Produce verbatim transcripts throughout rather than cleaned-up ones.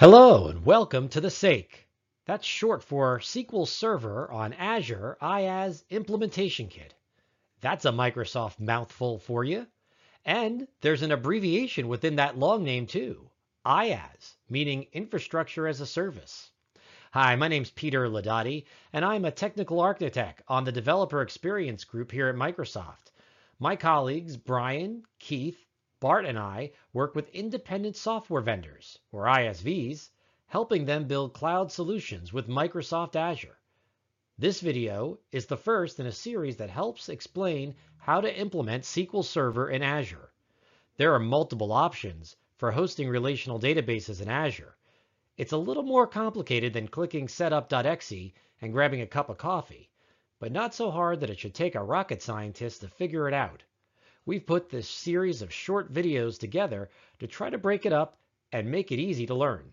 Hello and welcome to the S A K. That's short for S Q L Server on Azure IaaS Implementation Kit. That's a Microsoft mouthful for you. And there's an abbreviation within that long name too. IaaS, meaning Infrastructure as a Service. Hi, my name's Peter Ladotti, and I'm a technical architect on the Developer Experience Group here at Microsoft. My colleagues Brian, Keith, Bart, and I work with independent software vendors, or I S Vs, helping them build cloud solutions with Microsoft Azure. This video is the first in a series that helps explain how to implement S Q L Server in Azure. There are multiple options for hosting relational databases in Azure. It's a little more complicated than clicking setup.exe and grabbing a cup of coffee, but not so hard that it should take a rocket scientist to figure it out. We've put this series of short videos together to try to break it up and make it easy to learn.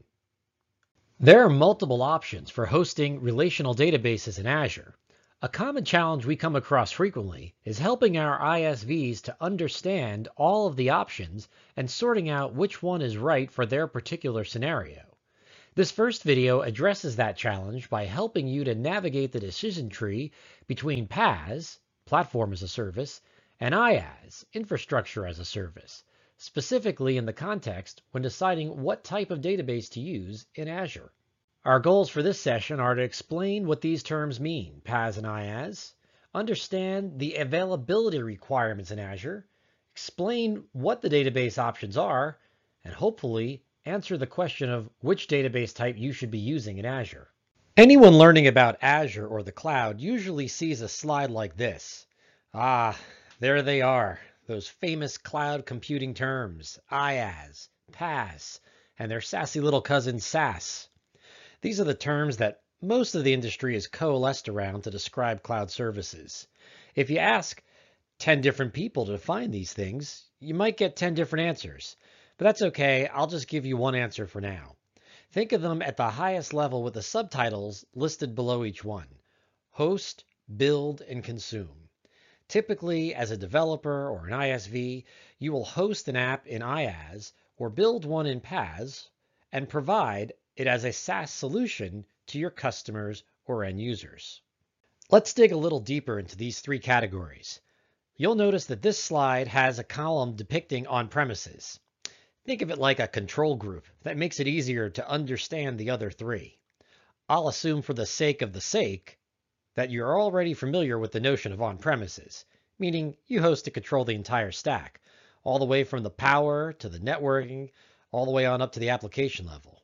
There are multiple options for hosting relational databases in Azure. A common challenge we come across frequently is helping our I S Vs to understand all of the options and sorting out which one is right for their particular scenario. This first video addresses that challenge by helping you to navigate the decision tree between PaaS, Platform as a Service, and IaaS, Infrastructure as a Service, specifically in the context when deciding what type of database to use in Azure. Our goals for this session are to explain what these terms mean, PaaS and IaaS, understand the availability requirements in Azure, explain what the database options are, and hopefully answer the question of which database type you should be using in Azure. Anyone learning about Azure or the cloud usually sees a slide like this. Ah, there they are, those famous cloud computing terms, IaaS, PaaS, and their sassy little cousin SaaS. These are the terms that most of the industry is coalesced around to describe cloud services. If you ask ten different people to define these things, you might get ten different answers. But that's okay, I'll just give you one answer for now. Think of them at the highest level with the subtitles listed below each one: host, build, and consume. Typically, as a developer or an I S V, you will host an app in IaaS or build one in PaaS and provide it as a SaaS solution to your customers or end users. Let's dig a little deeper into these three categories. You'll notice that this slide has a column depicting on-premises. Think of it like a control group that makes it easier to understand the other three. I'll assume for the sake of the sake that you're already familiar with the notion of on-premises, meaning you host to control the entire stack, all the way from the power to the networking, all the way on up to the application level.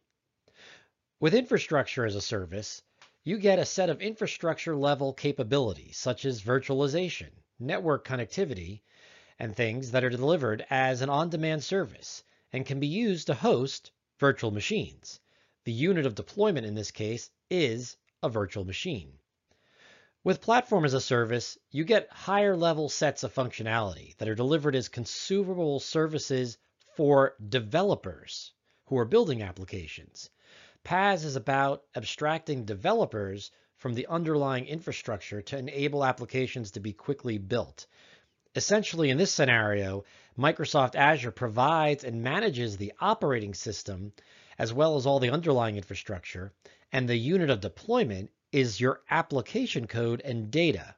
With infrastructure as a service, you get a set of infrastructure level capabilities such as virtualization, network connectivity, and things that are delivered as an on-demand service and can be used to host virtual machines. The unit of deployment in this case is a virtual machine. With Platform as a Service, you get higher level sets of functionality that are delivered as consumable services for developers who are building applications. PaaS is about abstracting developers from the underlying infrastructure to enable applications to be quickly built. Essentially, in this scenario, Microsoft Azure provides and manages the operating system as well as all the underlying infrastructure, and the unit of deployment is your application code and data.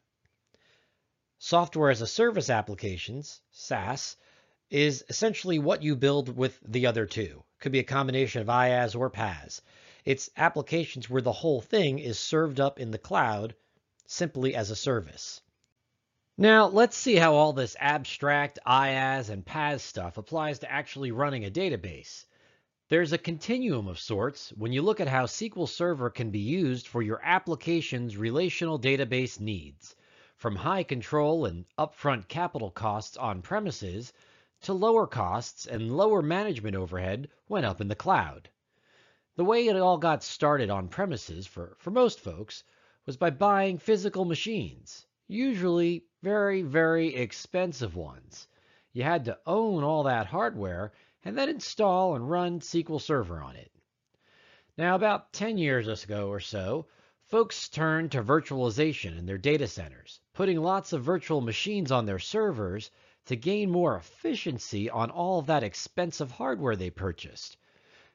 Software as a Service applications, SaaS, is essentially what you build with the other two. Could be a combination of IaaS or PaaS. It's applications where the whole thing is served up in the cloud simply as a service. Now, let's see how all this abstract IaaS and PaaS stuff applies to actually running a database. There's a continuum of sorts when you look at how S Q L Server can be used for your application's relational database needs, from high control and upfront capital costs on premises to lower costs and lower management overhead when up in the cloud. The way it all got started on premises for, for most folks was by buying physical machines, usually very, very expensive ones. You had to own all that hardware and then install and run S Q L Server on it. Now, about ten years ago or so, folks turned to virtualization in their data centers, putting lots of virtual machines on their servers to gain more efficiency on all of that expensive hardware they purchased.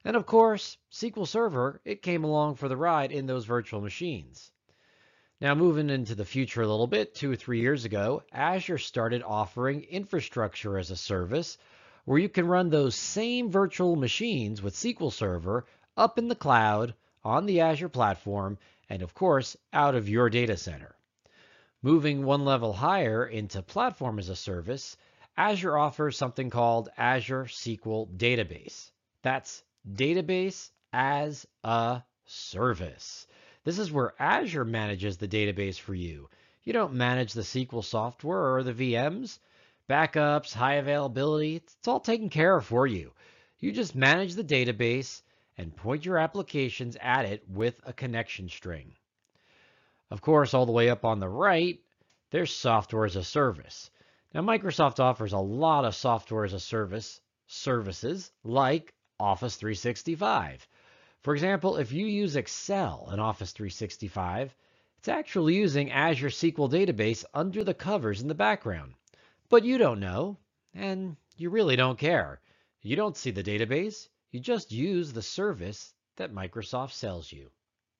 And of course, S Q L Server, it came along for the ride in those virtual machines. Now, moving into the future a little bit, two or three years ago, Azure started offering infrastructure as a service where you can run those same virtual machines with S Q L Server up in the cloud on the Azure platform and, of course, out of your data center. Moving one level higher into platform as a service, Azure offers something called Azure S Q L Database. That's database as a service. This is where Azure manages the database for you. You don't manage the S Q L software or the V Ms. Backups, high availability, it's all taken care of for you. You just manage the database and point your applications at it with a connection string. Of course, all the way up on the right, there's software as a service. Now, Microsoft offers a lot of software as a service services like Office three sixty-five. For example, if you use Excel in Office three sixty-five, it's actually using Azure S Q L Database under the covers in the background. But you don't know, and you really don't care. You don't see the database, you just use the service that Microsoft sells you.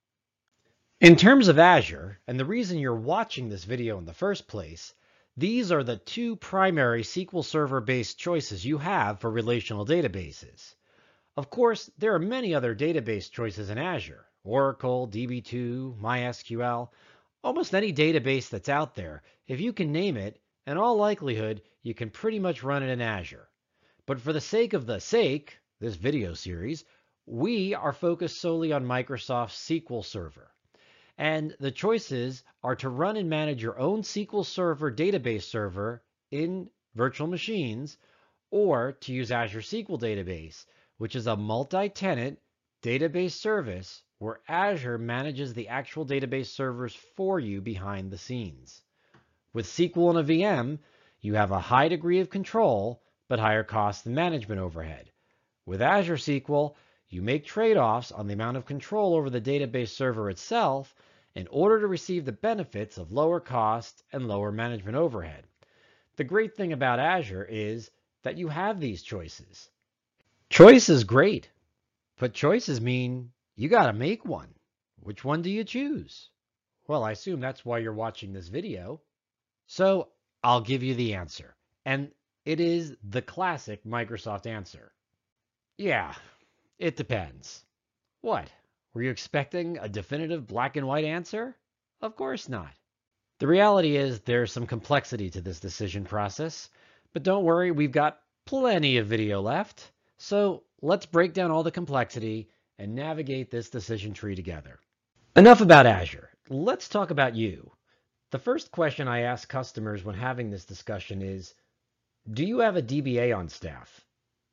In terms of Azure, and the reason you're watching this video in the first place, these are the two primary S Q L Server-based choices you have for relational databases. Of course, there are many other database choices in Azure: Oracle, D B two, MySQL, almost any database that's out there. If you can name it, in all likelihood, you can pretty much run it in Azure. But for the sake of the sake, this video series, we are focused solely on Microsoft S Q L Server. And the choices are to run and manage your own S Q L Server database server in virtual machines, or to use Azure S Q L Database, which is a multi-tenant database service where Azure manages the actual database servers for you behind the scenes. With S Q L and a V M, you have a high degree of control, but higher cost and management overhead. With Azure S Q L, you make trade-offs on the amount of control over the database server itself in order to receive the benefits of lower cost and lower management overhead. The great thing about Azure is that you have these choices. Choice is great, but choices mean you got to make one. Which one do you choose? Well, I assume that's why you're watching this video. So I'll give you the answer. And it is the classic Microsoft answer. Yeah, it depends. What? Were you expecting a definitive black and white answer? Of course not. The reality is there's some complexity to this decision process, but don't worry, we've got plenty of video left. So let's break down all the complexity and navigate this decision tree together. Enough about Azure. Let's talk about you. The first question I ask customers when having this discussion is, do you have a D B A on staff?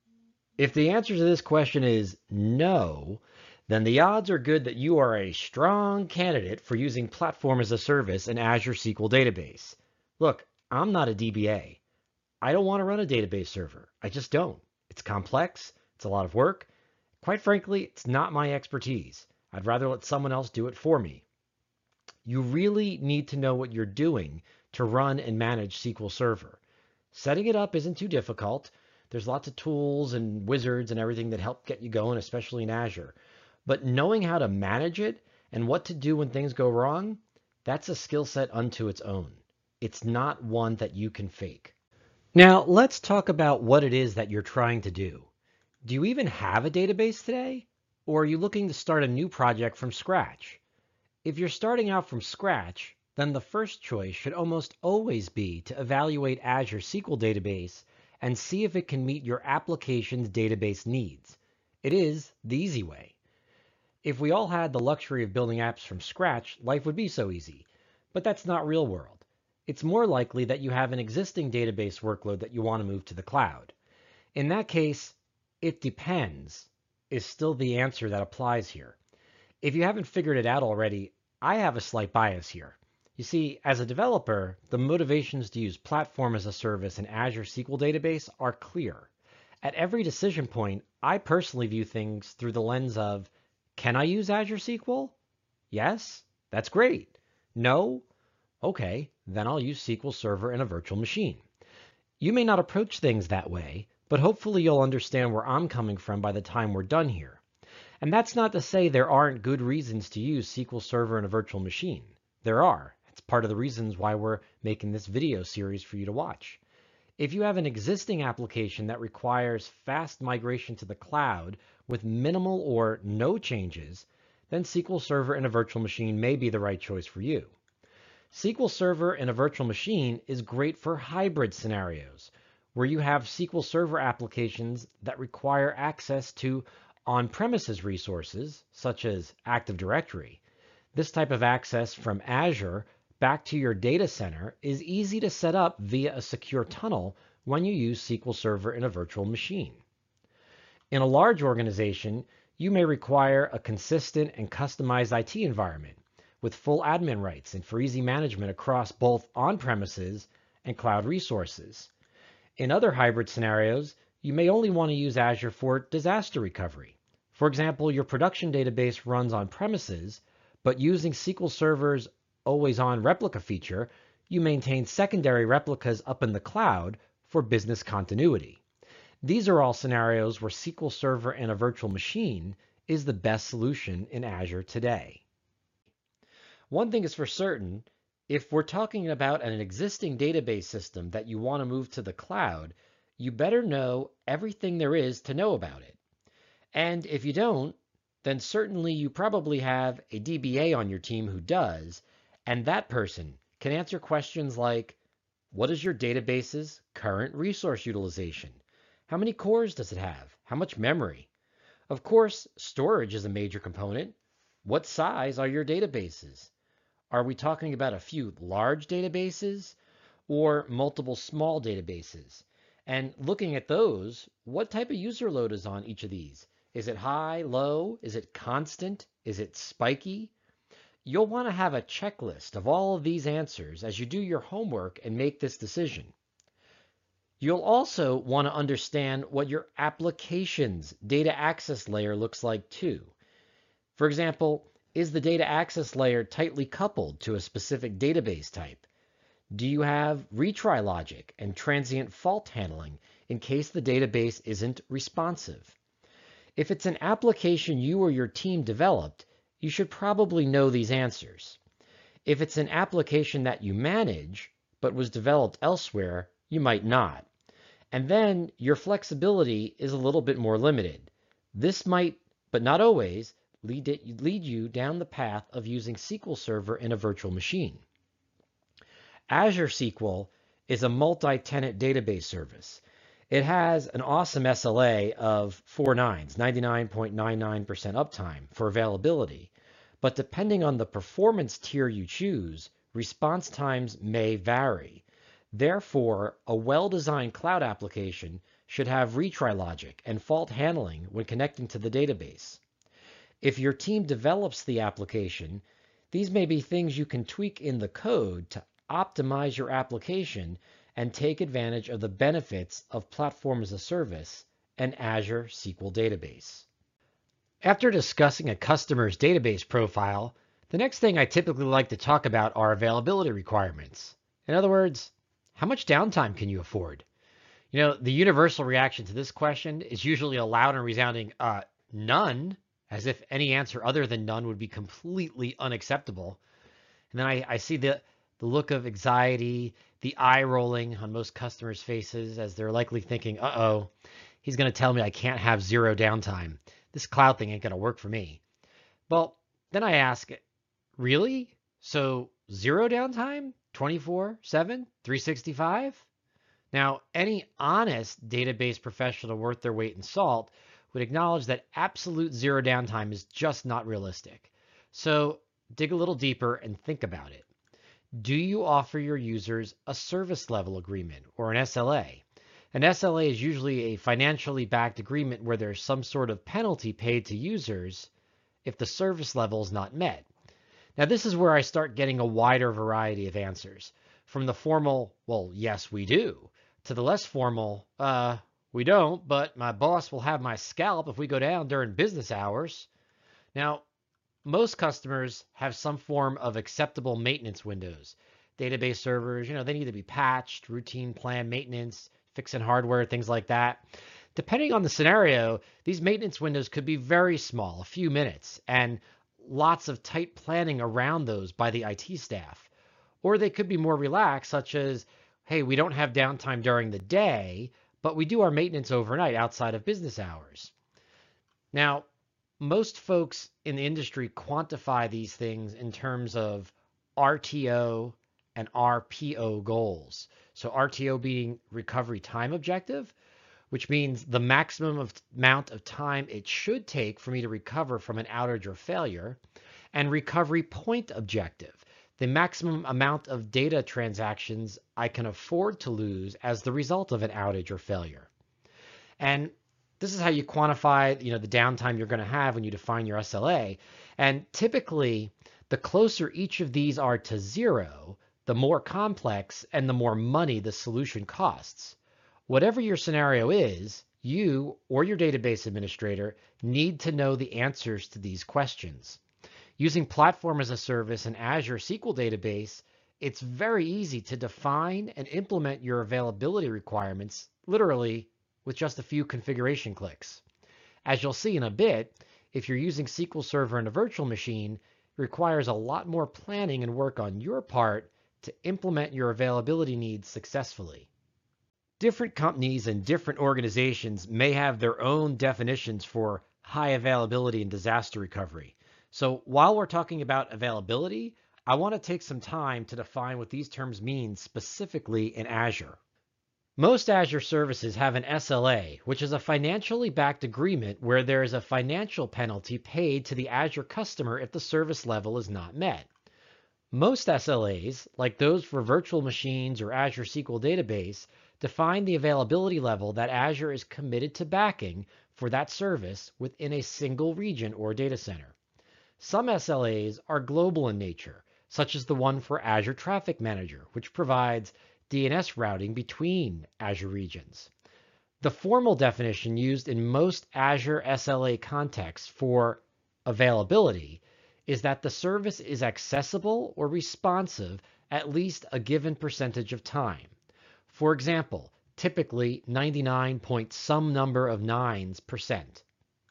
If the answer to this question is no, then the odds are good that you are a strong candidate for using Platform as a Service in Azure S Q L Database. Look, I'm not a D B A. I don't want to run a database server. I just don't. It's complex. It's a lot of work. Quite frankly, it's not my expertise. I'd rather let someone else do it for me. You really need to know what you're doing to run and manage S Q L Server. Setting it up isn't too difficult. There's lots of tools and wizards and everything that help get you going, especially in Azure. But knowing how to manage it and what to do when things go wrong, that's a skill set unto its own. It's not one that you can fake. Now, let's talk about what it is that you're trying to do. Do you even have a database today? Or are you looking to start a new project from scratch? If you're starting out from scratch, then the first choice should almost always be to evaluate Azure S Q L Database and see if it can meet your application's database needs. It is the easy way. If we all had the luxury of building apps from scratch, life would be so easy. But that's not real world. It's more likely that you have an existing database workload that you want to move to the cloud. In that case, it depends is still the answer that applies here. If you haven't figured it out already, I have a slight bias here. You see, as a developer, the motivations to use Platform as a Service in Azure S Q L Database are clear. At every decision point, I personally view things through the lens of, can I use Azure S Q L? Yes, that's great. No? Okay, then I'll use S Q L Server in a virtual machine. You may not approach things that way, but hopefully you'll understand where I'm coming from by the time we're done here. And that's not to say there aren't good reasons to use S Q L Server in a virtual machine. There are. It's part of the reasons why we're making this video series for you to watch. If you have an existing application that requires fast migration to the cloud with minimal or no changes, then S Q L Server in a virtual machine may be the right choice for you. S Q L Server in a virtual machine is great for hybrid scenarios, where you have S Q L Server applications that require access to on-premises resources, such as Active Directory. This type of access from Azure back to your data center is easy to set up via a secure tunnel when you use S Q L Server in a virtual machine. In a large organization, you may require a consistent and customized I T environment with full admin rights and for easy management across both on-premises and cloud resources. In other hybrid scenarios, you may only want to use Azure for disaster recovery. For example, your production database runs on premises, but using S Q L Server's always-on replica feature, you maintain secondary replicas up in the cloud for business continuity. These are all scenarios where S Q L Server in a virtual machine is the best solution in Azure today. One thing is for certain, if we're talking about an existing database system that you want to move to the cloud, you better know everything there is to know about it. And if you don't, then certainly you probably have a D B A on your team who does, and that person can answer questions like, what is your database's current resource utilization? How many cores does it have? How much memory? Of course, storage is a major component. What size are your databases? Are we talking about a few large databases or multiple small databases? And looking at those, what type of user load is on each of these? Is it high, low? Is it constant? Is it spiky? You'll want to have a checklist of all of these answers as you do your homework and make this decision. You'll also want to understand what your application's data access layer looks like too. For example, is the data access layer tightly coupled to a specific database type? Do you have retry logic and transient fault handling in case the database isn't responsive? If it's an application you or your team developed, you should probably know these answers. If it's an application that you manage, but was developed elsewhere, you might not. And then your flexibility is a little bit more limited. This might, but not always, lead, it, lead you down the path of using S Q L Server in a virtual machine. Azure S Q L is a multi-tenant database service. It has an awesome S L A of four nines, ninety-nine point nine nine percent uptime for availability, but depending on the performance tier you choose, response times may vary. Therefore, a well-designed cloud application should have retry logic and fault handling when connecting to the database. If your team develops the application, these may be things you can tweak in the code to optimize your application and take advantage of the benefits of Platform as a Service and Azure S Q L Database. After discussing a customer's database profile, the next thing I typically like to talk about are availability requirements. In other words, how much downtime can you afford? You know, the universal reaction to this question is usually a loud and resounding, uh, none, as if any answer other than none would be completely unacceptable. And then I, I see the, the look of anxiety, the eye rolling on most customers' faces as they're likely thinking, uh-oh, he's going to tell me I can't have zero downtime. This cloud thing ain't going to work for me. Well, then I ask, really? So zero downtime? twenty-four seven, three sixty-five? Now, any honest database professional worth their weight in salt would acknowledge that absolute zero downtime is just not realistic. So dig a little deeper and think about it. Do you offer your users a service level agreement or an S L A? An S L A is usually a financially backed agreement where there's some sort of penalty paid to users if the service level is not met. Now, this is where I start getting a wider variety of answers, from the formal, well, yes, we do, to the less formal, uh, we don't, but my boss will have my scalp if we go down during business hours. Now, most customers have some form of acceptable maintenance windows. Database servers, you know, they need to be patched, routine plan maintenance, fixing hardware, things like that. Depending on the scenario, these maintenance windows could be very small, a few minutes, and lots of tight planning around those by the I T staff. Or they could be more relaxed, such as, hey, we don't have downtime during the day, but we do our maintenance overnight outside of business hours. Now, most folks in the industry quantify these things in terms of R T O and R P O goals. So R T O being recovery time objective, which means the maximum of amount of time it should take for me to recover from an outage or failure, and recovery point objective, the maximum amount of data transactions I can afford to lose as the result of an outage or failure. And this is how you quantify, you know, the downtime you're going to have when you define your S L A. And typically, the closer each of these are to zero, the more complex and the more money the solution costs. Whatever your scenario is, you or your database administrator need to know the answers to these questions. Using Platform as a Service and Azure S Q L Database, it's very easy to define and implement your availability requirements, literally with just a few configuration clicks. As you'll see in a bit, if you're using S Q L Server in a virtual machine, it requires a lot more planning and work on your part to implement your availability needs successfully. Different companies and different organizations may have their own definitions for high availability and disaster recovery. So while we're talking about availability, I want to take some time to define what these terms mean specifically in Azure. Most Azure services have an S L A, which is a financially backed agreement where there is a financial penalty paid to the Azure customer if the service level is not met. Most S L As, like those for virtual machines or Azure S Q L Database, define the availability level that Azure is committed to backing for that service within a single region or data center. Some S L As are global in nature, such as the one for Azure Traffic Manager, which provides D N S routing between Azure regions. The formal definition used in most Azure S L A contexts for availability is that the service is accessible or responsive at least a given percentage of time. For example, typically ninety-nine point some number of nines percent.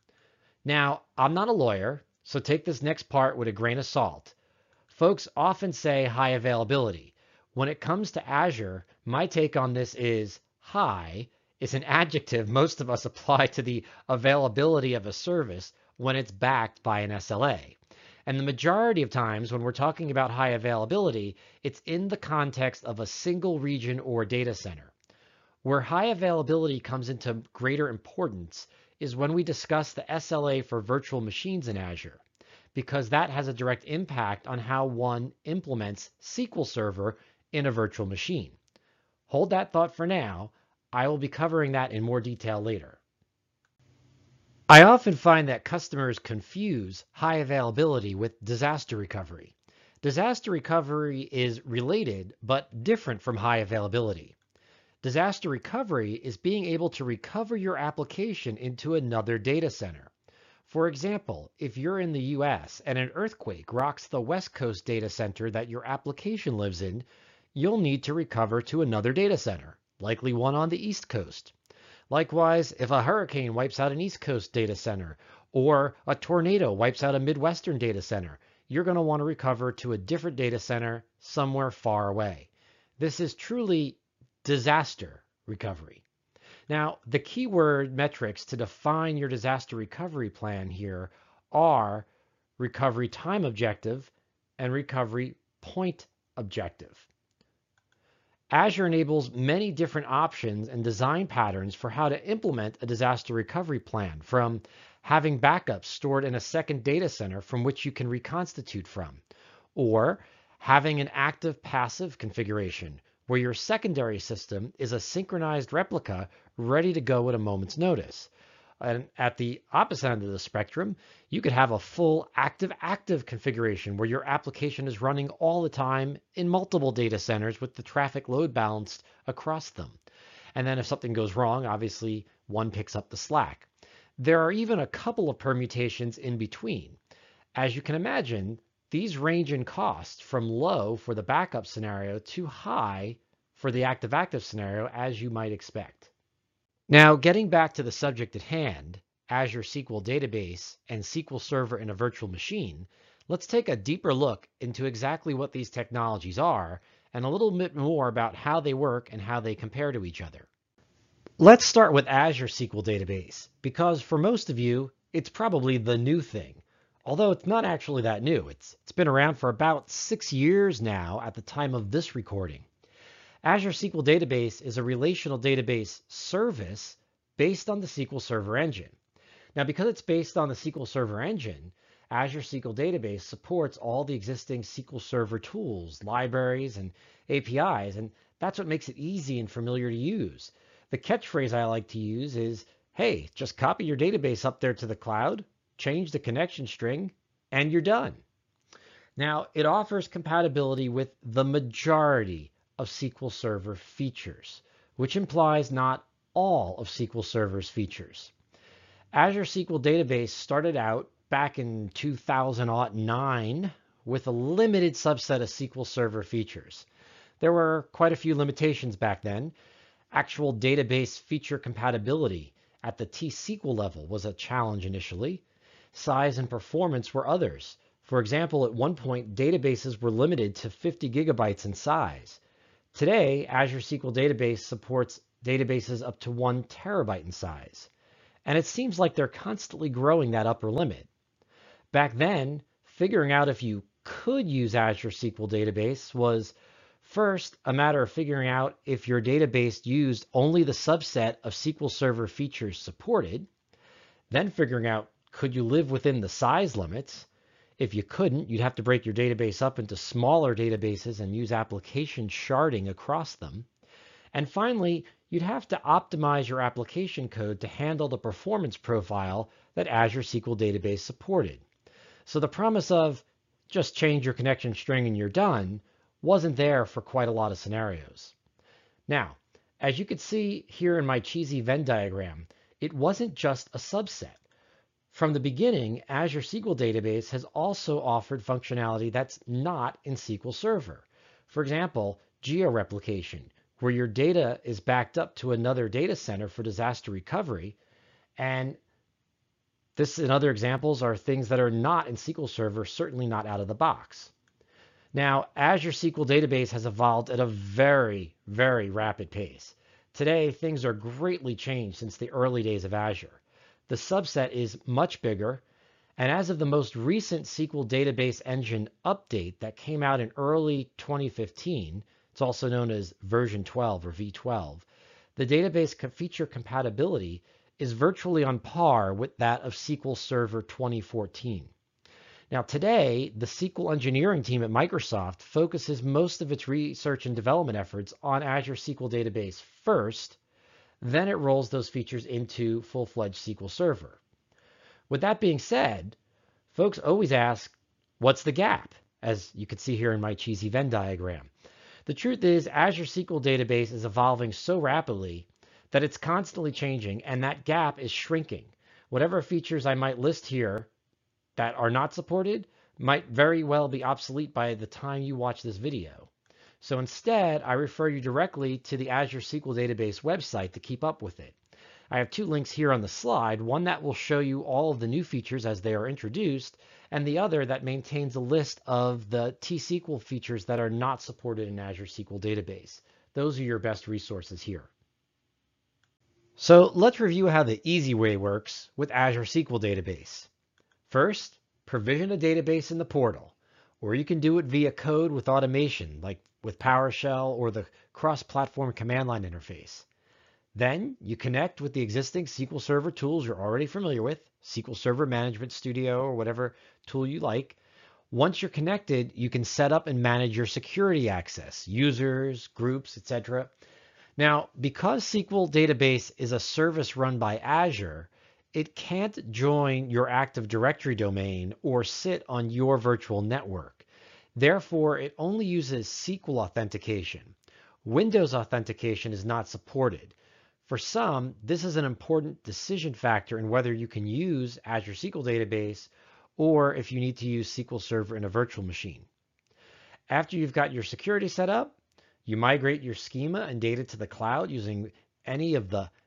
Now, I'm not a lawyer, so take this next part with a grain of salt. Folks often say high availability. When it comes to Azure, my take on this is high is an adjective most of us apply to the availability of a service when it's backed by an S L A. And the majority of times when we're talking about high availability, it's in the context of a single region or data center. Where high availability comes into greater importance is when we discuss the S L A for virtual machines in Azure, because that has a direct impact on how one implements S Q L Server in a virtual machine. Hold that thought for now. I will be covering that in more detail later. I often find that customers confuse high availability with disaster recovery. Disaster recovery is related but different from high availability. Disaster recovery is being able to recover your application into another data center. For example, if you're in the U S and an earthquake rocks the West Coast data center that your application lives in, you'll need to recover to another data center, likely one on the East Coast. Likewise, if a hurricane wipes out an East Coast data center or a tornado wipes out a Midwestern data center, you're going to want to recover to a different data center somewhere far away. This is truly disaster recovery. Now, the keyword metrics to define your disaster recovery plan here are recovery time objective and recovery point objective. Azure enables many different options and design patterns for how to implement a disaster recovery plan, from having backups stored in a second data center from which you can reconstitute from, or having an active passive configuration where your secondary system is a synchronized replica ready to go at a moment's notice. And at the opposite end of the spectrum, you could have a full active-active configuration where your application is running all the time in multiple data centers with the traffic load balanced across them. And then if something goes wrong, obviously one picks up the slack. There are even a couple of permutations in between. As you can imagine, these range in cost from low for the backup scenario to high for the active-active scenario, as you might expect. Now, getting back to the subject at hand, Azure S Q L Database and S Q L Server in a virtual machine, let's take a deeper look into exactly what these technologies are and a little bit more about how they work and how they compare to each other. Let's start with Azure S Q L Database, because for most of you, it's probably the new thing. Although it's not actually that new. It's, it's been around for about six years now at the time of this recording. Azure S Q L Database is a relational database service based on the S Q L Server Engine. Now, because it's based on the S Q L Server Engine, Azure S Q L Database supports all the existing S Q L Server tools, libraries, and A P Is, and that's what makes it easy and familiar to use. The catchphrase I like to use is, hey, just copy your database up there to the cloud, change the connection string, and you're done. Now, it offers compatibility with the majority of S Q L Server features, which implies not all of S Q L Server's features. Azure S Q L Database started out back in two thousand nine with a limited subset of S Q L Server features. There were quite a few limitations back then. Actual database feature compatibility at the T S Q L level was a challenge initially. Size and performance were others. For example, at one point, databases were limited to fifty gigabytes in size. Today, Azure S Q L Database supports databases up to one terabyte in size. And it seems like they're constantly growing that upper limit. Back then, figuring out if you could use Azure S Q L Database was first a matter of figuring out if your database used only the subset of S Q L Server features supported, then figuring out could you live within the size limits. If you couldn't, you'd have to break your database up into smaller databases and use application sharding across them. And finally, you'd have to optimize your application code to handle the performance profile that Azure S Q L Database supported. So the promise of just change your connection string and you're done wasn't there for quite a lot of scenarios. Now, as you can see here in my cheesy Venn diagram, it wasn't just a subset. From the beginning, Azure S Q L Database has also offered functionality that's not in S Q L Server. For example, georeplication, where your data is backed up to another data center for disaster recovery. And this and other examples are things that are not in S Q L Server, certainly not out of the box. Now, Azure S Q L Database has evolved at a very, very rapid pace. Today, things are greatly changed since the early days of Azure. The subset is much bigger, and as of the most recent S Q L Database Engine update that came out in early twenty fifteen, it's also known as version twelve or V twelve, the database feature compatibility is virtually on par with that of S Q L Server twenty fourteen. Now today, the S Q L engineering team at Microsoft focuses most of its research and development efforts on Azure S Q L Database first, then it rolls those features into full-fledged S Q L Server. With that being said, folks always ask, what's the gap? As you can see here in my cheesy Venn diagram. The truth is, Azure S Q L Database is evolving so rapidly that it's constantly changing, and that gap is shrinking. Whatever features I might list here that are not supported might very well be obsolete by the time you watch this video. So instead, I refer you directly to the Azure S Q L Database website to keep up with it. I have two links here on the slide, one that will show you all of the new features as they are introduced, and the other that maintains a list of the T S Q L features that are not supported in Azure S Q L Database. Those are your best resources here. So let's review how the easy way works with Azure S Q L Database. First, provision a database in the portal, or you can do it via code with automation, like with PowerShell or the cross-platform command line interface. Then you connect with the existing S Q L Server tools you're already familiar with, S Q L Server Management Studio or whatever tool you like. Once you're connected, you can set up and manage your security access, users, groups, et cetera. Now, because S Q L Database is a service run by Azure, it can't join your Active Directory domain or sit on your virtual network. Therefore, it only uses S Q L authentication. Windows authentication is not supported. For some, this is an important decision factor in whether you can use Azure S Q L Database or if you need to use S Q L Server in a virtual machine. After you've got your security set up, you migrate your schema and data to the cloud using any of the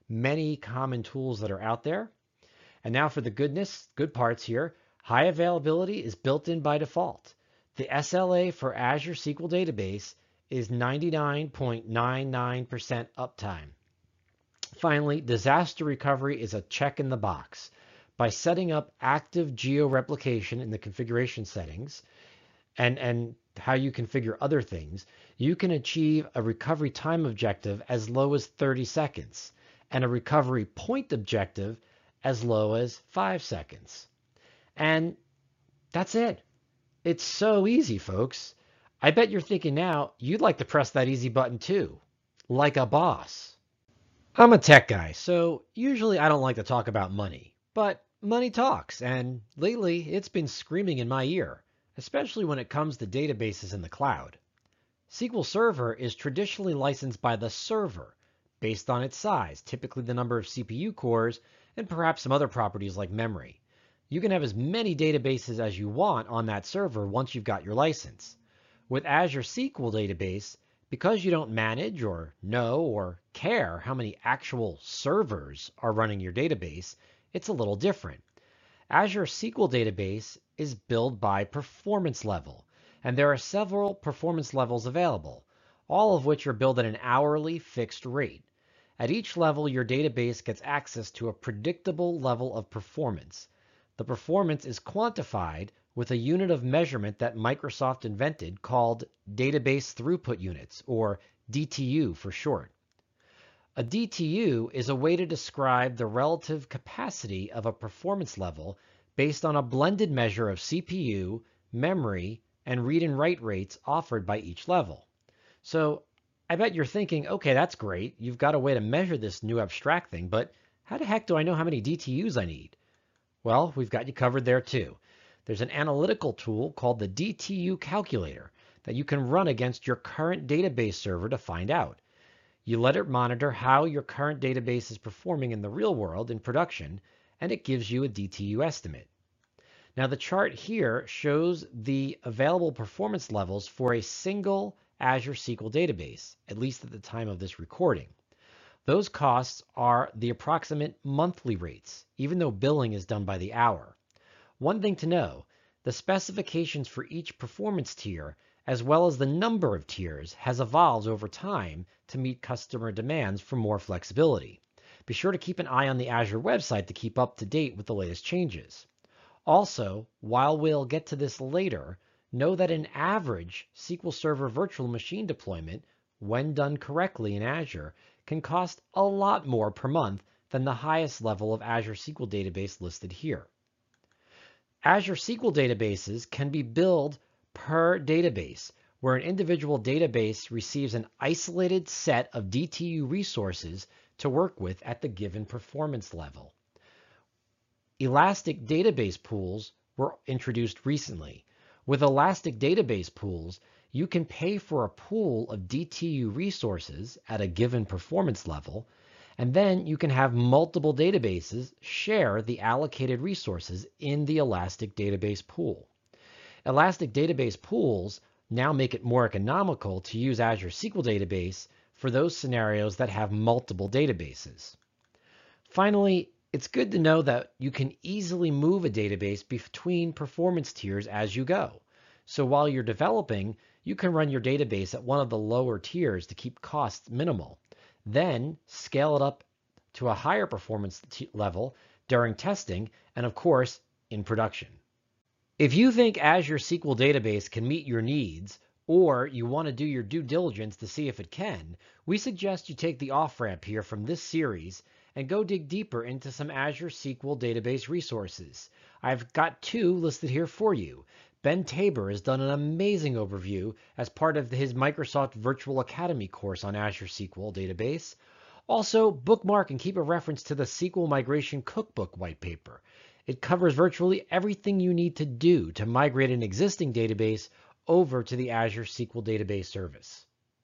many common tools that are out there. And now for the goodness, good parts here. High availability is built in by default. The S L A for Azure S Q L Database is ninety-nine point nine nine percent uptime. Finally, disaster recovery is a check in the box. By setting up active geo-replication in the configuration settings and, and how you configure other things, you can achieve a recovery time objective as low as thirty seconds and a recovery point objective as low as five seconds. And that's it. It's so easy, folks. I bet you're thinking now you'd like to press that easy button too, like a boss. I'm a tech guy, so usually I don't like to talk about money, but money talks, and lately it's been screaming in my ear, especially when it comes to databases in the cloud. S Q L Server is traditionally licensed by the server, based on its size, typically the number of C P U cores, and perhaps some other properties like memory. You can have as many databases as you want on that server once you've got your license. With Azure S Q L Database, because you don't manage or know or care how many actual servers are running your database, it's a little different. Azure S Q L Database is billed by performance level, and there are several performance levels available, all of which are billed at an hourly fixed rate. At each level, your database gets access to a predictable level of performance. The performance is quantified with a unit of measurement that Microsoft invented called Database Throughput Units, or D T U for short. A D T U is a way to describe the relative capacity of a performance level based on a blended measure of C P U, memory, and read and write rates offered by each level. So I bet you're thinking, okay, that's great. You've got a way to measure this new abstract thing, but how the heck do I know how many D T Us I need? Well, we've got you covered there too. There's an analytical tool called the D T U calculator that you can run against your current database server to find out. You let it monitor how your current database is performing in the real world in production, and it gives you a D T U estimate. Now the chart here shows the available performance levels for a single Azure S Q L database, at least at the time of this recording. Those costs are the approximate monthly rates, even though billing is done by the hour. One thing to know, the specifications for each performance tier, as well as the number of tiers, has evolved over time to meet customer demands for more flexibility. Be sure to keep an eye on the Azure website to keep up to date with the latest changes. Also, while we'll get to this later, know that an average S Q L Server virtual machine deployment, when done correctly in Azure, can cost a lot more per month than the highest level of Azure S Q L database listed here. Azure S Q L databases can be billed per database, where an individual database receives an isolated set of D T U resources to work with at the given performance level. Elastic database pools were introduced recently. With Elastic database pools, you can pay for a pool of D T U resources at a given performance level, and then you can have multiple databases share the allocated resources in the Elastic database pool. Elastic database pools now make it more economical to use Azure S Q L Database for those scenarios that have multiple databases. Finally, it's good to know that you can easily move a database between performance tiers as you go. So while you're developing, you can run your database at one of the lower tiers to keep costs minimal. Then scale it up to a higher performance level during testing and, of course, in production. If you think Azure S Q L Database can meet your needs, or you want to do your due diligence to see if it can, we suggest you take the off-ramp here from this series and go dig deeper into some Azure S Q L Database resources. I've got two listed here for you. Ben Tabor has done an amazing overview as part of his Microsoft Virtual Academy course on Azure S Q L Database. Also, bookmark and keep a reference to the S Q L Migration Cookbook white paper. It covers virtually everything you need to do to migrate an existing database over to the Azure S Q L Database service.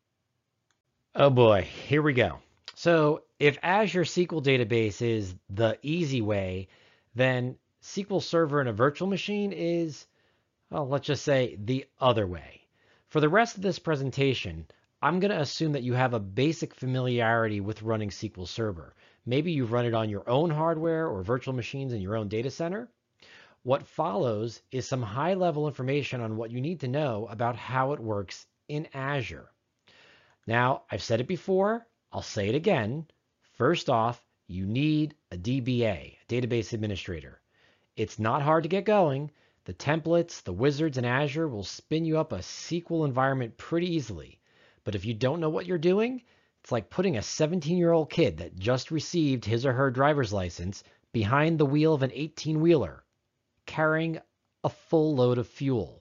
Oh boy, here we go. So if Azure S Q L Database is the easy way, then S Q L Server in a virtual machine is, well, let's just say the other way. For the rest of this presentation, I'm going to assume that you have a basic familiarity with running S Q L Server. Maybe you run it on your own hardware or virtual machines in your own data center. What follows is some high-level information on what you need to know about how it works in Azure. Now, I've said it before, I'll say it again. First off, you need a D B A, a database administrator. It's not hard to get going. The templates, the wizards in Azure will spin you up a S Q L environment pretty easily. But if you don't know what you're doing, it's like putting a seventeen-year-old kid that just received his or her driver's license behind the wheel of an eighteen-wheeler, carrying a full load of fuel.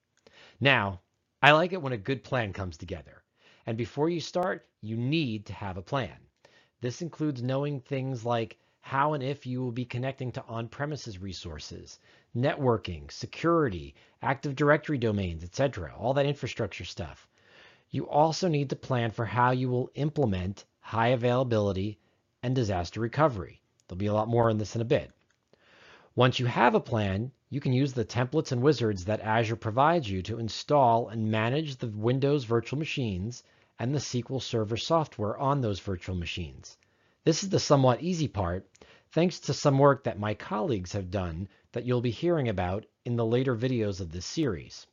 Now, I like it when a good plan comes together. And before you start, you need to have a plan. This includes knowing things like how and if you will be connecting to on-premises resources, networking, security, Active Directory domains, et cetera, all that infrastructure stuff. You also need to plan for how you will implement high availability and disaster recovery. There'll be a lot more on this in a bit. Once you have a plan, you can use the templates and wizards that Azure provides you to install and manage the Windows virtual machines and the S Q L Server software on those virtual machines. This is the somewhat easy part, thanks to some work that my colleagues have done that you'll be hearing about in the later videos of this series.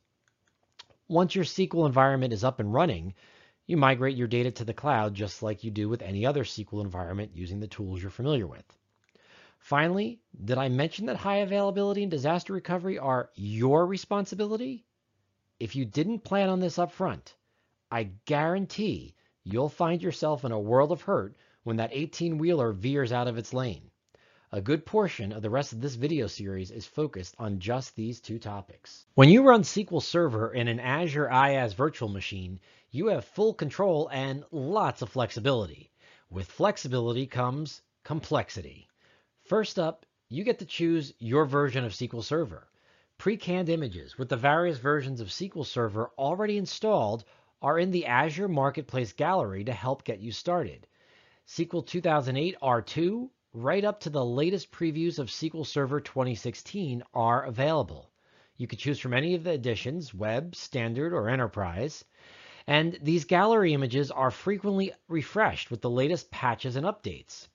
Once your S Q L environment is up and running, you migrate your data to the cloud just like you do with any other S Q L environment using the tools you're familiar with. Finally, did I mention that high availability and disaster recovery are your responsibility? If you didn't plan on this up front, I guarantee you'll find yourself in a world of hurt when that eighteen-wheeler veers out of its lane. A good portion of the rest of this video series is focused on just these two topics. When you run S Q L Server in an Azure IaaS virtual machine, you have full control and lots of flexibility. With flexibility comes complexity. First up, you get to choose your version of S Q L Server. Pre-canned images with the various versions of S Q L Server already installed are in the Azure Marketplace Gallery to help get you started. S Q L two thousand eight R two, right up to the latest previews of S Q L Server twenty sixteen are available. You can choose from any of the editions, Web, Standard, or Enterprise. And these gallery images are frequently refreshed with the latest patches and updates.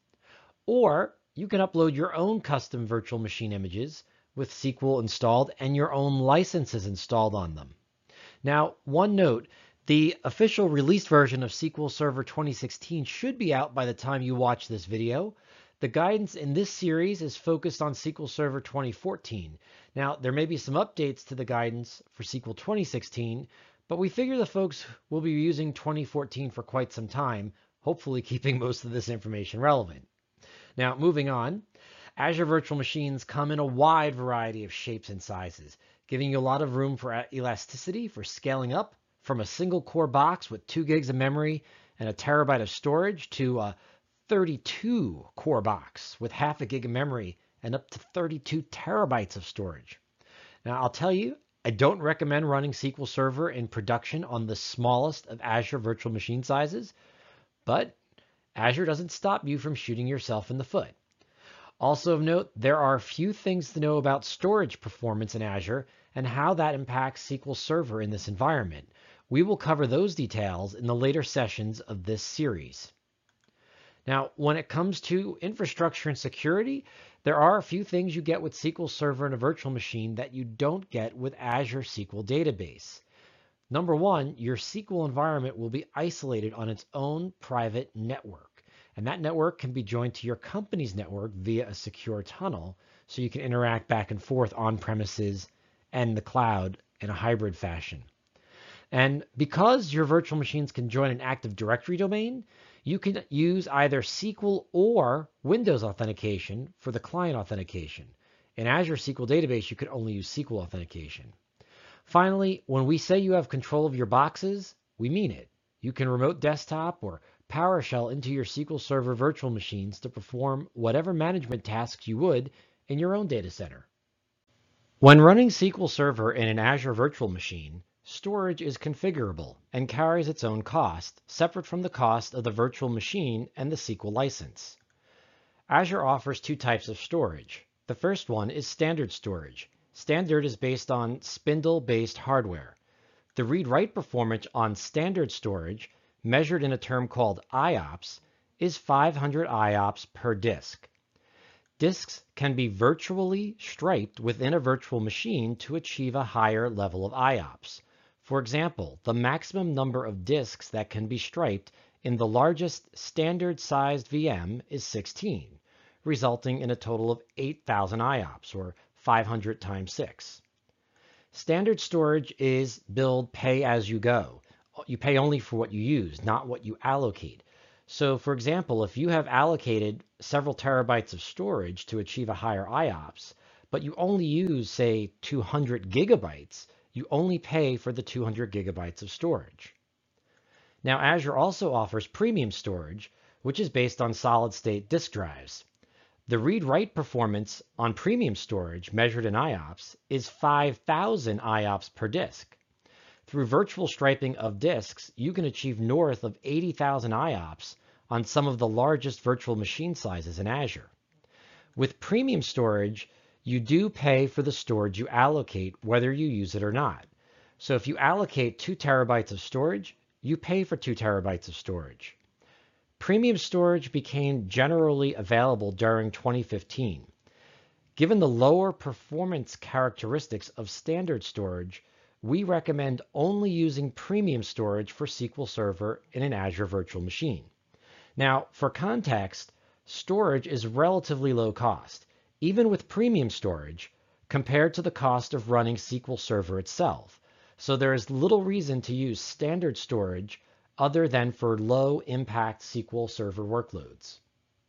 Or you can upload your own custom virtual machine images with S Q L installed and your own licenses installed on them. Now, one note, the official released version of S Q L Server twenty sixteen should be out by the time you watch this video. The guidance in this series is focused on S Q L Server twenty fourteen. Now, there may be some updates to the guidance for S Q L twenty sixteen, but we figure the folks will be using twenty fourteen for quite some time, hopefully keeping most of this information relevant. Now, moving on, Azure Virtual Machines come in a wide variety of shapes and sizes, giving you a lot of room for elasticity for scaling up from a single core box with two gigs of memory and a terabyte of storage to a thirty-two core box with half a gig of memory and up to thirty-two terabytes of storage. Now, I'll tell you, I don't recommend running S Q L Server in production on the smallest of Azure Virtual Machine sizes, but Azure doesn't stop you from shooting yourself in the foot. Also of note, there are a few things to know about storage performance in Azure and how that impacts S Q L Server in this environment. We will cover those details in the later sessions of this series. Now, when it comes to infrastructure and security, there are a few things you get with S Q L Server in a virtual machine that you don't get with Azure S Q L Database. Number one, your S Q L environment will be isolated on its own private network. And that network can be joined to your company's network via a secure tunnel, so you can interact back and forth on premises and the cloud in a hybrid fashion. And because your virtual machines can join an Active Directory domain, you can use either S Q L or Windows authentication for the client authentication. In Azure S Q L Database, you can only use S Q L authentication. Finally, when we say you have control of your boxes, we mean it. You can remote desktop or PowerShell into your S Q L Server virtual machines to perform whatever management tasks you would in your own data center. When running S Q L Server in an Azure virtual machine, storage is configurable and carries its own cost, separate from the cost of the virtual machine and the S Q L license. Azure offers two types of storage. The first one is standard storage. Standard is based on spindle-based hardware. The read-write performance on standard storage, measured in a term called I O P S, is five hundred I O P S per disk. Disks can be virtually striped within a virtual machine to achieve a higher level of I O P S. For example, the maximum number of disks that can be striped in the largest standard-sized V M is sixteen, resulting in a total of eight thousand I O P S, or five hundred times six. Standard storage is billed pay-as-you-go. You pay only for what you use, not what you allocate. So, for example, if you have allocated several terabytes of storage to achieve a higher I O P S, but you only use, say, two hundred gigabytes, you only pay for the two hundred gigabytes of storage. Now, Azure also offers premium storage, which is based on solid-state disk drives. The read-write performance on premium storage, measured in I O P S, is five thousand I O P S per disk. Through virtual striping of disks, you can achieve north of eighty thousand I O P S on some of the largest virtual machine sizes in Azure. With premium storage, you do pay for the storage you allocate, whether you use it or not. So if you allocate two terabytes of storage, you pay for two terabytes of storage. Premium storage became generally available during twenty fifteen. Given the lower performance characteristics of standard storage, we recommend only using premium storage for S Q L Server in an Azure virtual machine. Now, for context, storage is relatively low cost, even with premium storage, compared to the cost of running S Q L Server itself. So there is little reason to use standard storage other than for low-impact S Q L Server workloads.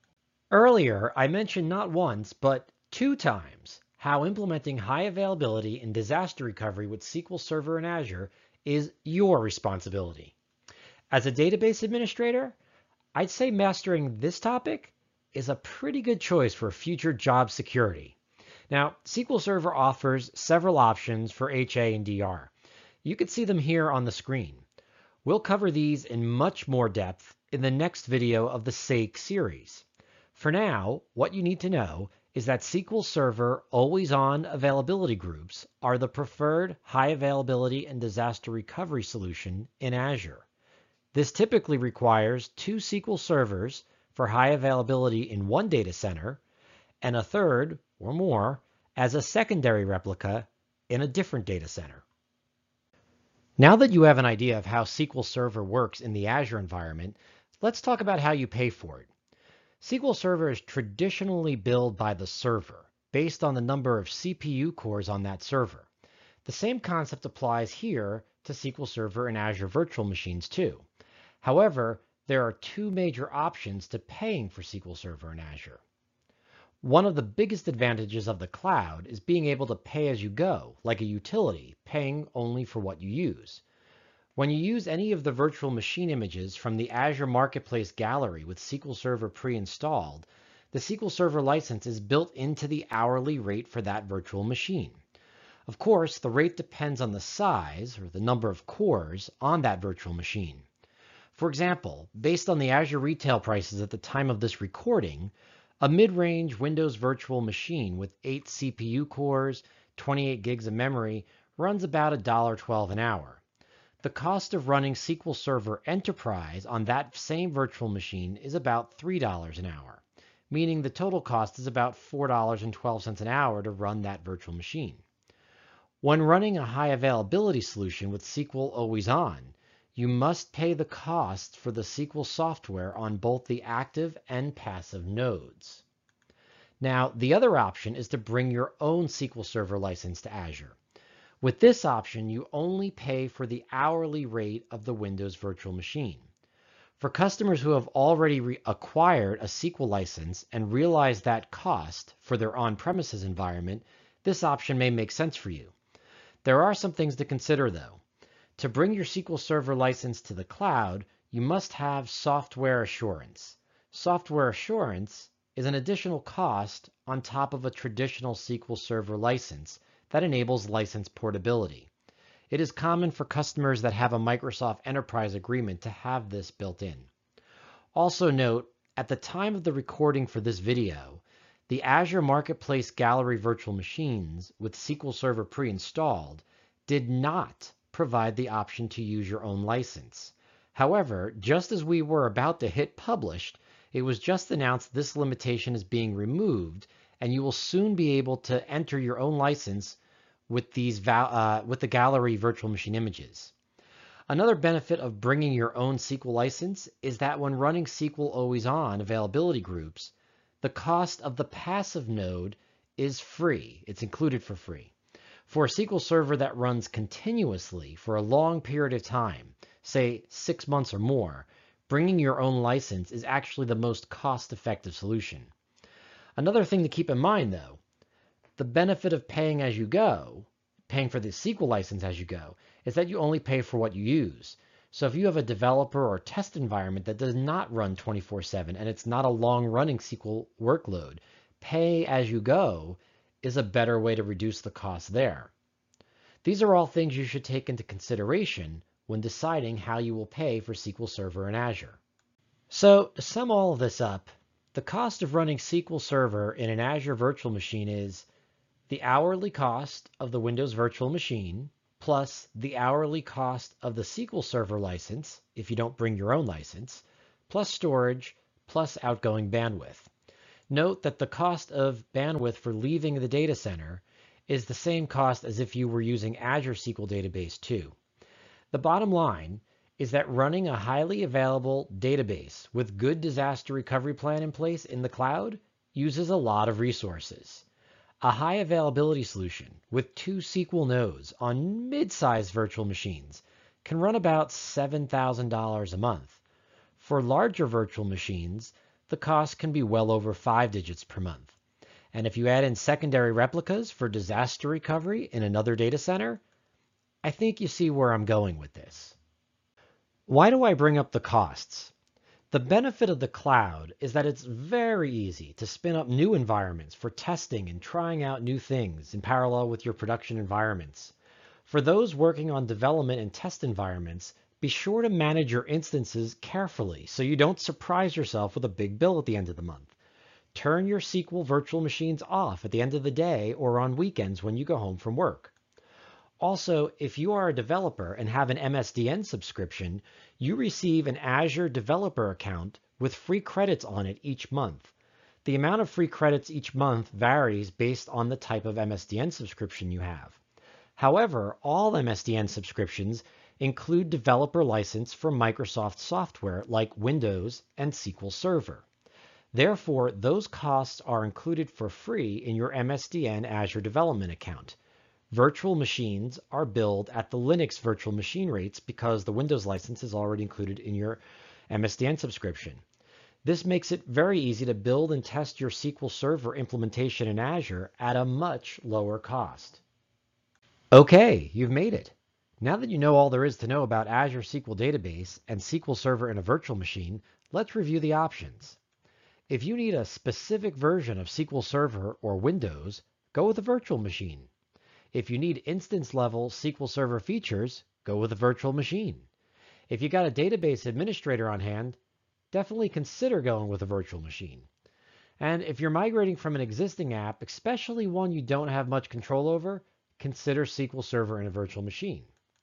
Earlier, I mentioned not once, but two times, how implementing high availability and disaster recovery with S Q L Server in Azure is your responsibility. As a database administrator, I'd say mastering this topic is a pretty good choice for future job security. Now, S Q L Server offers several options for H A and D R. You can see them here on the screen. We'll cover these in much more depth in the next video of the SAKE series. For now, what you need to know is that S Q L Server always-on availability groups are the preferred high availability and disaster recovery solution in Azure. This typically requires two S Q L servers for high availability in one data center and a third or more as a secondary replica in a different data center. Now that you have an idea of how S Q L Server works in the Azure environment, let's talk about how you pay for it. S Q L Server is traditionally billed by the server, based on the number of C P U cores on that server. The same concept applies here to S Q L Server and Azure Virtual Machines too. However, there are two major options to paying for S Q L Server in Azure. One of the biggest advantages of the cloud is being able to pay as you go, like a utility, paying only for what you use. When you use any of the virtual machine images from the Azure Marketplace Gallery with S Q L Server pre-installed, the S Q L Server license is built into the hourly rate for that virtual machine. Of course, the rate depends on the size, or the number of cores, on that virtual machine. For example, based on the Azure retail prices at the time of this recording, a mid-range Windows virtual machine with eight C P U cores, twenty-eight gigs of memory, runs about one dollar twelve an hour. The cost of running S Q L Server Enterprise on that same virtual machine is about three dollars an hour, meaning the total cost is about four dollars and twelve cents an hour to run that virtual machine. When running a high availability solution with S Q L Always On, you must pay the cost for the S Q L software on both the active and passive nodes. Now, the other option is to bring your own S Q L Server license to Azure. With this option, you only pay for the hourly rate of the Windows virtual machine. For customers who have already acquired a S Q L license and realize that cost for their on-premises environment, this option may make sense for you. There are some things to consider, though. To bring your S Q L Server license to the cloud, you must have software assurance. Software assurance is an additional cost on top of a traditional S Q L Server license that enables license portability. It is common for customers that have a Microsoft Enterprise agreement to have this built in. Also note, at the time of the recording for this video, the Azure Marketplace Gallery virtual machines with S Q L Server pre-installed did not provide the option to use your own license. However, just as we were about to hit published, It was just announced this limitation is being removed, and you will soon be able to enter your own license with these uh, with the gallery virtual machine images. Another benefit of bringing your own S Q L license is that when running S Q L Always On availability groups, the cost of the passive node is free. It's included for free. For a S Q L server that runs continuously for a long period of time, say six months or more, bringing your own license is actually the most cost-effective solution. Another thing to keep in mind, though, the benefit of paying as you go, paying for the S Q L license as you go, is that you only pay for what you use. So if you have a developer or test environment that does not run twenty-four seven and it's not a long-running S Q L workload, pay as you go is a better way to reduce the cost there. These are all things you should take into consideration when deciding how you will pay for S Q L Server in Azure. So to sum all of this up, the cost of running S Q L Server in an Azure virtual machine is the hourly cost of the Windows virtual machine plus the hourly cost of the S Q L Server license, if you don't bring your own license, plus storage, plus outgoing bandwidth. Note that the cost of bandwidth for leaving the data center is the same cost as if you were using Azure S Q L Database too. The bottom line is that running a highly available database with good disaster recovery plan in place in the cloud uses a lot of resources. A high availability solution with two S Q L nodes on mid-sized virtual machines can run about seven thousand dollars a month. For larger virtual machines, the cost can be well over five digits per month. And if you add in secondary replicas for disaster recovery in another data center, I think you see where I'm going with this. Why do I bring up the costs? The benefit of the cloud is that it's very easy to spin up new environments for testing and trying out new things in parallel with your production environments. For those working on development and test environments, be sure to manage your instances carefully so you don't surprise yourself with a big bill at the end of the month. Turn your S Q L virtual machines off at the end of the day or on weekends when you go home from work. Also, if you are a developer and have an M S D N subscription, you receive an Azure developer account with free credits on it each month. The amount of free credits each month varies based on the type of M S D N subscription you have. However, all M S D N subscriptions include developer license for Microsoft software like Windows and S Q L Server. Therefore, those costs are included for free in your M S D N Azure development account. Virtual machines are billed at the Linux virtual machine rates because the Windows license is already included in your M S D N subscription. This makes it very easy to build and test your S Q L Server implementation in Azure at a much lower cost. Okay, you've made it. Now that you know all there is to know about Azure S Q L Database and S Q L Server in a virtual machine, let's review the options. If you need a specific version of S Q L Server or Windows, go with a virtual machine. If you need instance-level S Q L Server features, go with a virtual machine. If you got a database administrator on hand, definitely consider going with a virtual machine. And if you're migrating from an existing app, especially one you don't have much control over, consider S Q L Server in a virtual machine.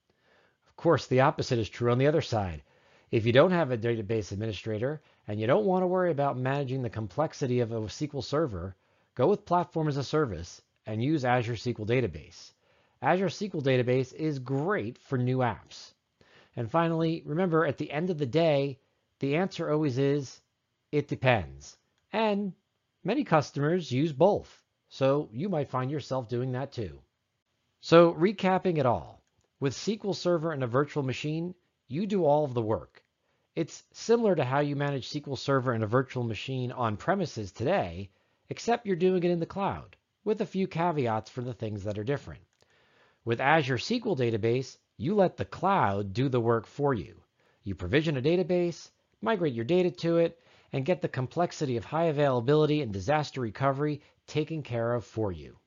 Of course, the opposite is true on the other side. If you don't have a database administrator and you don't want to worry about managing the complexity of a S Q L Server, go with Platform as a Service and use Azure S Q L Database. Azure S Q L Database is great for new apps. And finally, remember at the end of the day, the answer always is, it depends. And many customers use both, so you might find yourself doing that too. So recapping it all, with S Q L Server in a virtual machine, you do all of the work. It's similar to how you manage S Q L Server in a virtual machine on premises today, except you're doing it in the cloud, with a few caveats for the things that are different. With Azure S Q L Database, you let the cloud do the work for you. You provision a database, migrate your data to it, and get the complexity of high availability and disaster recovery taken care of for you.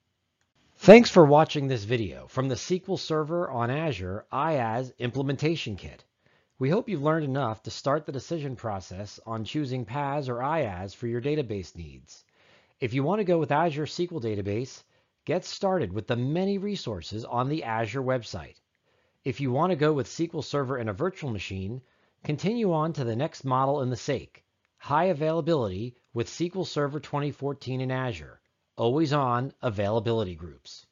Thanks for watching this video from the S Q L Server on Azure IaaS Implementation Kit. We hope you've learned enough to start the decision process on choosing PaaS or IaaS for your database needs. If you want to go with Azure S Q L Database, get started with the many resources on the Azure website. If you want to go with S Q L Server in a virtual machine, continue on to the next model in the S A K, high availability with S Q L Server twenty fourteen in Azure, always on availability groups.